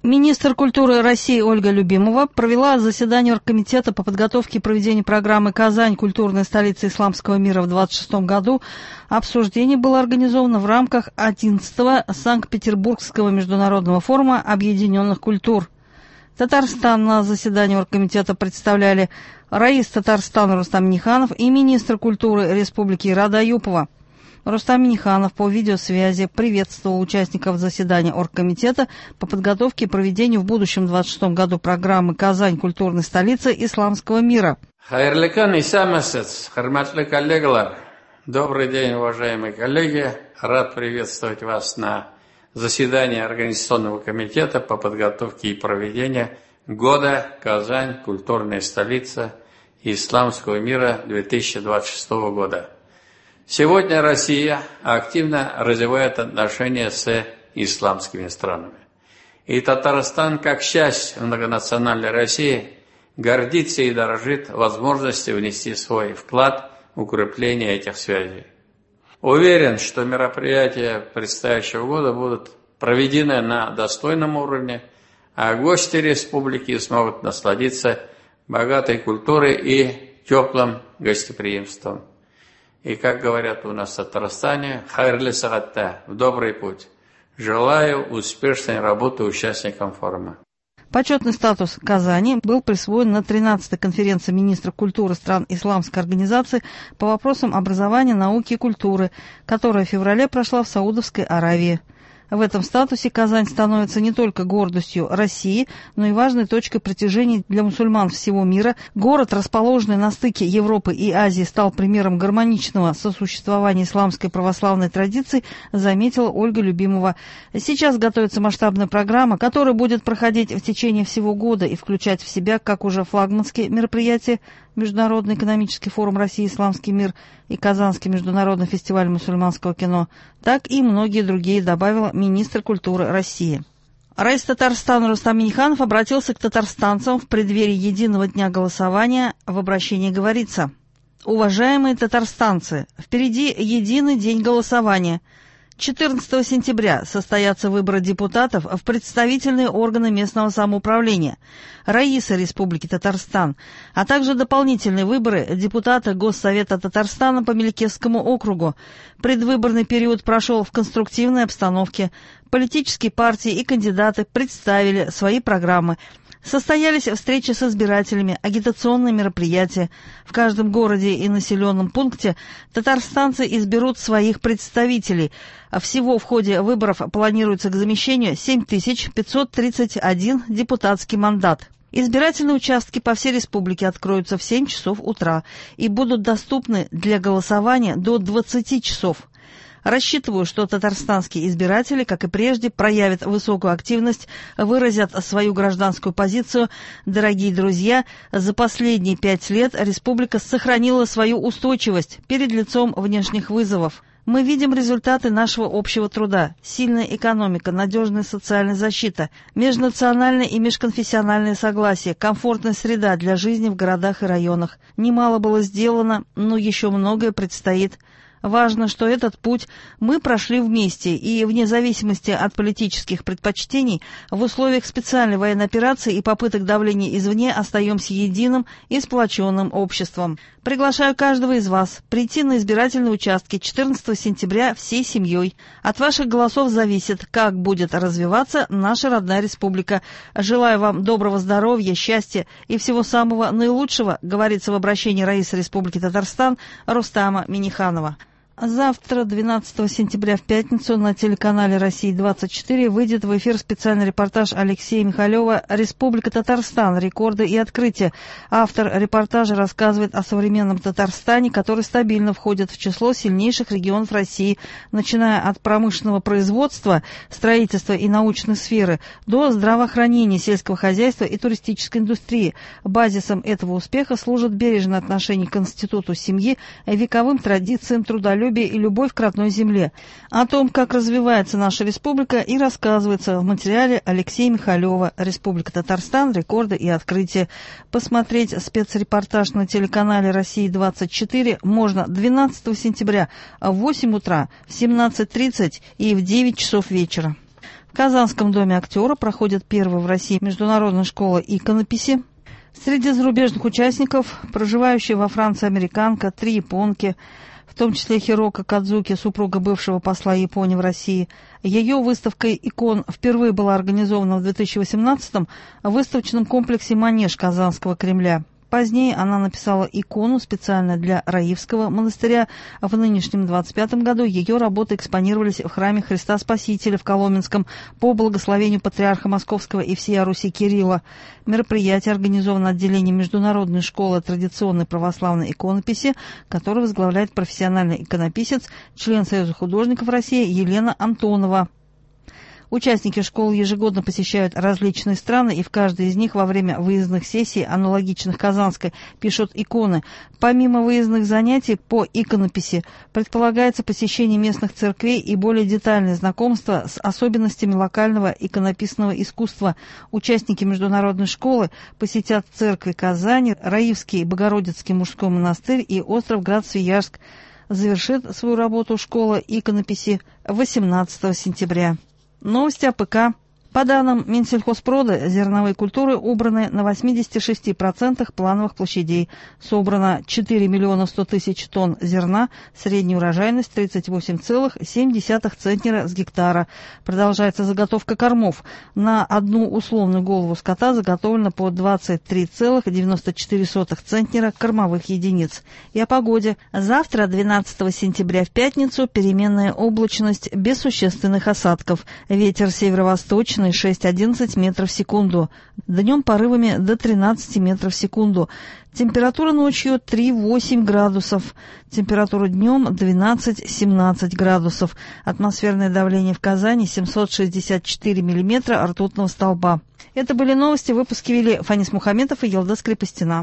Министр культуры России Ольга Любимова провела заседание Оргкомитета по подготовке и проведению программы «Казань. Культурная столица исламского мира» в 2026 году. Обсуждение было организовано в рамках 11-го Санкт-Петербургского международного форума объединенных культур. Татарстан на заседании Оргкомитета представляли раис Татарстана Рустам Минниханов и министр культуры Республики Ирада Аюпова. Рустам Минниханов по видеосвязи приветствовал участников заседания Оргкомитета по подготовке и проведению в будущем 2026 году программы «Казань. Культурная столица исламского мира». Добрый день, уважаемые коллеги. Рад приветствовать вас на заседании Организационного комитета по подготовке и проведению года «Казань. Культурная столица исламского мира» 2026 года. Сегодня Россия активно развивает отношения с исламскими странами. И Татарстан, как часть многонациональной России, гордится и дорожит возможностью внести свой вклад в укрепление этих связей. Уверен, что мероприятия предстоящего года будут проведены на достойном уровне, а гости республики смогут насладиться богатой культурой и теплым гостеприимством. И, как говорят у нас в Татарстане, хайрли сагатта, в добрый путь. Желаю успешной работы участникам форума. Почетный статус Казани был присвоен на 13-й конференции министров культуры стран Исламской организации по вопросам образования, науки и культуры, которая в феврале прошла в Саудовской Аравии. В этом статусе Казань становится не только гордостью России, но и важной точкой притяжения для мусульман всего мира. Город, расположенный на стыке Европы и Азии, стал примером гармоничного сосуществования исламской православной традиции, заметила Ольга Любимова. Сейчас готовится масштабная программа, которая будет проходить в течение всего года и включать в себя как уже флагманские мероприятия Международный экономический форум «Россия. Исламский мир» и Казанский международный фестиваль мусульманского кино, так и многие другие, добавила министр культуры России. Раис Татарстана Рустам Минниханов обратился к татарстанцам в преддверии единого дня голосования. В обращении говорится: «Уважаемые татарстанцы, впереди единый день голосования. 14 сентября состоятся выборы депутатов в представительные органы местного самоуправления, раиса Республики Татарстан, а также дополнительные выборы депутата Госсовета Татарстана по Меликесскому округу. Предвыборный период прошел в конструктивной обстановке. Политические партии и кандидаты представили свои программы. Состоялись встречи с избирателями, агитационные мероприятия. В каждом городе и населенном пункте татарстанцы изберут своих представителей. Всего в ходе выборов планируется к замещению 7531 депутатский мандат. Избирательные участки по всей республике откроются в 7 часов утра и будут доступны для голосования до 20 часов. Рассчитываю, что татарстанские избиратели, как и прежде, проявят высокую активность, выразят свою гражданскую позицию. Дорогие друзья, за последние 5 лет республика сохранила свою устойчивость перед лицом внешних вызовов. Мы видим результаты нашего общего труда: сильная экономика, надежная социальная защита, межнациональное и межконфессиональное согласие, комфортная среда для жизни в городах и районах. Немало было сделано, но еще многое предстоит. Важно, что этот путь мы прошли вместе, и вне зависимости от политических предпочтений, в условиях специальной военной операции и попыток давления извне остаемся единым и сплоченным обществом. Приглашаю каждого из вас прийти на избирательные участки 14 сентября всей семьей. От ваших голосов зависит, как будет развиваться наша родная республика. Желаю вам доброго здоровья, счастья и всего самого наилучшего, говорится в обращении раиса Республики Татарстан Рустама Минниханова. Завтра, 12 сентября, в пятницу, на телеканале «Россия-24» выйдет в эфир специальный репортаж Алексея Михалева «Республика Татарстан. Рекорды и открытия». Автор репортажа рассказывает о современном Татарстане, который стабильно входит в число сильнейших регионов России, начиная от промышленного производства, строительства и научной сферы до здравоохранения, сельского хозяйства и туристической индустрии. Базисом этого успеха служит бережное отношение к институту семьи, вековым традициям, трудолюбию и любовь к родной земле. О том, как развивается наша республика, и рассказывается в материале Алексея Михалева «Республика Татарстан. Рекорды и открытия». Посмотреть спецрепортаж на телеканале «Россия-24» можно 12 сентября в 8 утра, в 17:30 и в 9 часов вечера. В Казанском доме актера проходит первая в России международная школа иконописи. Среди зарубежных участников проживающая во Франции американка, 3 японки, в том числе Хироко Кадзуки, супруга бывшего посла Японии в России. Ее выставка икон впервые была организована в 2018-м в выставочном комплексе «Манеж» Казанского Кремля. Позднее она написала икону специально для Раивского монастыря. В нынешнем 25-м году ее работы экспонировались в храме Христа Спасителя в Коломенском по благословению патриарха Московского и всея Руси Кирилла. Мероприятие организовано отделением Международной школы традиционной православной иконописи, которое возглавляет профессиональный иконописец, член Союза художников России Елена Антонова. Участники школы ежегодно посещают различные страны, и в каждой из них во время выездных сессий, аналогичных Казанской, пишут иконы. Помимо выездных занятий по иконописи, предполагается посещение местных церквей и более детальное знакомство с особенностями локального иконописного искусства. Участники международной школы посетят церкви Казани, Раивский Богородицкий мужской монастырь и остров Град-Свияжск. Завершит свою работу школа иконописи 18 сентября. Новости АПК. По данным Минсельхозпрода, зерновые культуры убраны на 86% плановых площадей. Собрано 4 миллиона 100 тысяч тонн зерна, средняя урожайность 38,7 центнера с гектара. Продолжается заготовка кормов. На одну условную голову скота заготовлено по 23,94 центнера кормовых единиц. И о погоде. Завтра, 12 сентября в пятницу, переменная облачность без существенных осадков. Ветер северо-восточный 6-11 метров в секунду. Днем порывами до 13 метров в секунду. Температура ночью 3-8 градусов. Температура днем 12-17 градусов. Атмосферное давление в Казани 764 миллиметра ртутного столба. Это были новости. Выпуски вели Фанис Мухаметов и Елдас Крепостина.